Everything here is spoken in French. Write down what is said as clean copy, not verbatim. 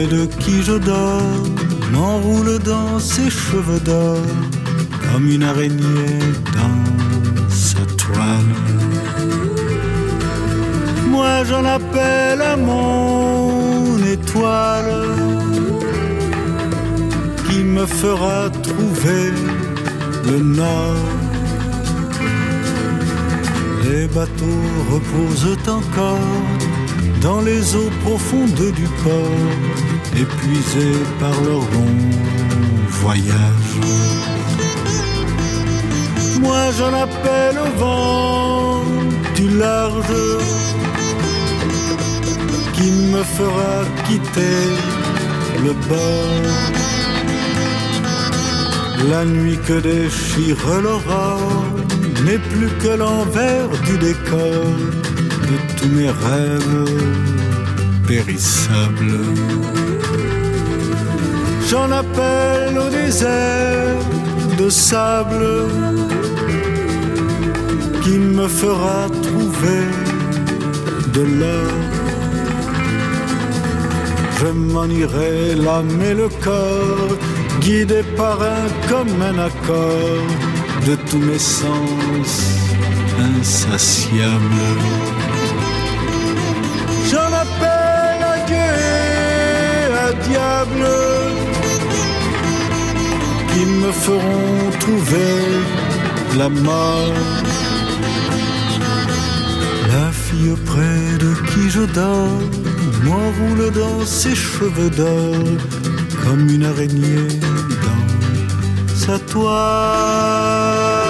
près de qui je dors, m'enroule dans ses cheveux d'or, comme une araignée dans sa toile. Moi j'en appelle à mon étoile, qui me fera trouver le nord. Les bateaux reposent encore dans les eaux profondes du port, épuisés par leur long voyage. Moi j'en appelle au vent du large, qui me fera quitter le bord. La nuit que déchire l'aurore n'est plus que l'envers du décor de tous mes rêves périssables. J'en appelle au désert de sable, qui me fera trouver de l'or. Je m'en irai l'âme et le corps, guidé par un commun accord de tous mes sens insatiables. J'en appelle à Dieu et à diable, qui me feront trouver la mort. La fille près de qui je dors m'enroule dans ses cheveux d'or, comme une araignée dans sa toile.